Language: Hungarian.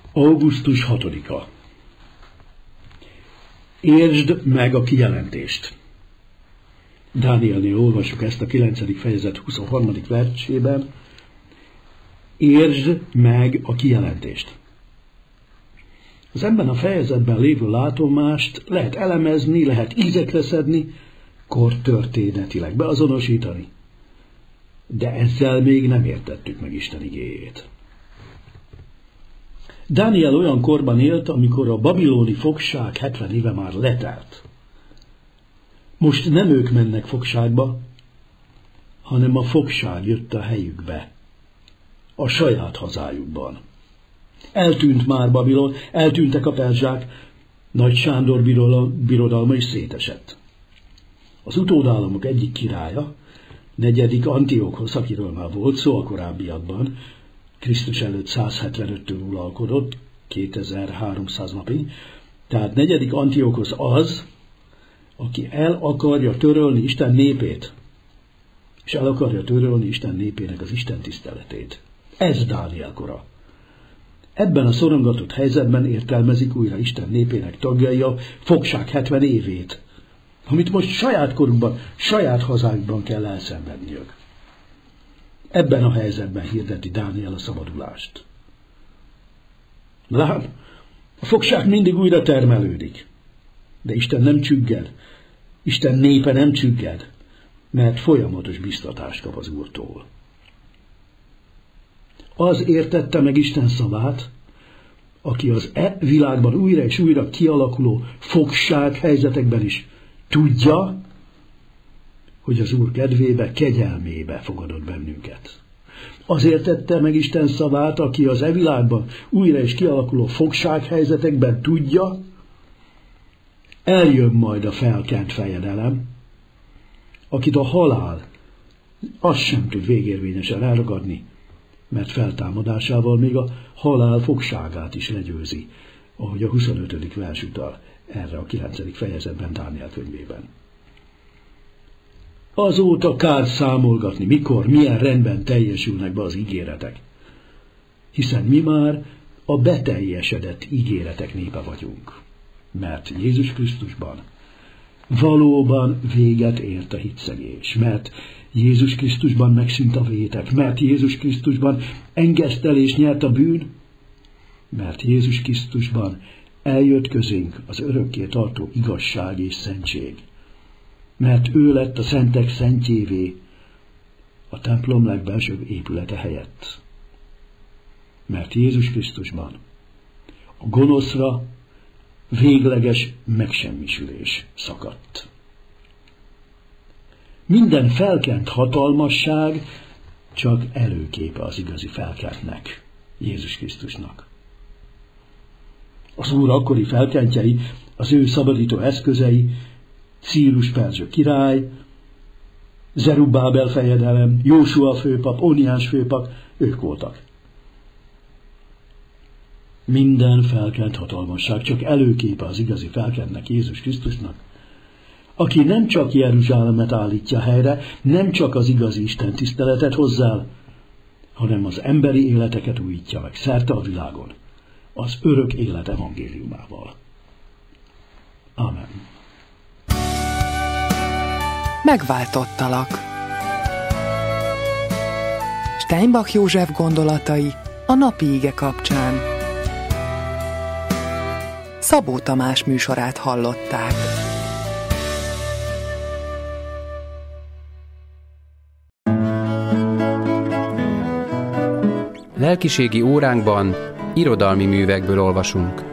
Augusztus 6-a. Értsd meg a kijelentést. Dánielnél olvassuk ezt a 9. fejezet 23. versében. Értsd meg a kijelentést. Az ebben a fejezetben lévő látomást lehet elemezni, lehet ízekre szedni, kortörténetileg beazonosítani. De ezzel még nem értettük meg Isten igéjét. Dániel olyan korban élt, amikor a babiloni fogság 70 éve már letelt. Most nem ők mennek fogságba, hanem a fogság jött a helyükbe, a saját hazájukban. Eltűnt már Babilon, eltűntek a perzsák, Nagy Sándor birodalma is szétesett. Az utódállamok egyik királya, 4. Antiokhosz, akiről már volt szó a korábbiakban, Krisztus előtt 175-től uralkodott, 2300 napig, tehát 4. Antiokhosz az, aki el akarja törölni Isten népét, és el akarja törölni Isten népének az Isten tiszteletét. Ez Dániel kora. Ebben a szorongatott helyzetben értelmezik újra Isten népének tagjai a fogság 70 évét, amit most saját korukban, saját hazákban kell elszenvedniük. Ebben a helyzetben hirdeti Dániel a szabadulást. Lám, a fogság mindig újra termelődik, de Isten nem csügged, Isten népe nem csügged, mert folyamatos biztatást kap az Úrtól. Az értette meg Isten szavát, aki az világban újra és újra kialakuló fogság helyzetekben is tudja, hogy az Úr kedvébe, kegyelmébe fogadott bennünket. Azért tette meg Isten szavát, aki az világban újra és kialakuló fogság helyzetekben tudja, eljön majd a felkent fejedelem, akit a halál azt sem tud végérvényesen elragadni, mert feltámadásával még a halál fogságát is legyőzi, ahogy a 25. vers utal erre a 9. fejezetben Dániel könyvében. Azóta kár számolgatni, mikor, milyen rendben teljesülnek be az ígéretek, hiszen mi már a beteljesedett ígéretek népe vagyunk, mert Jézus Krisztusban valóban véget ért a hitszegés, mert Jézus Krisztusban megszűnt a vétek, mert Jézus Krisztusban engesztelést nyert a bűn, mert Jézus Krisztusban eljött közénk az örökké tartó igazság és szentség, mert ő lett a szentek szentjévé a templom legbelsőbb épülete helyett, mert Jézus Krisztusban a gonoszra végleges megsemmisülés szakadt. Minden felkent hatalmasság csak előképe az igazi felkentnek, Jézus Krisztusnak. Az Úr akkori felkentjei, az ő szabadító eszközei, Círus perzsa király, Zerubbábel fejedelem, Jósua főpap, Óniás főpap, ők voltak. Minden felkent hatalmasság csak előképe az igazi felkentnek, Jézus Krisztusnak, aki nem csak Jeruzsálemet állítja helyre, nem csak az igazi Isten tiszteletet hozzá, hanem az emberi életeket újítja meg szerte a világon, az örök élet evangéliumával. Amen. Megváltottalak. Steinbach József gondolatai a napi ige kapcsán. Szabó Tamás műsorát hallották. Lelkiségi óránkban irodalmi művekből olvasunk.